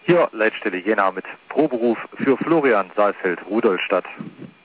Hier, Leitstelle Jena mit Proberuf für Florian Saalfeld, Rudolstadt.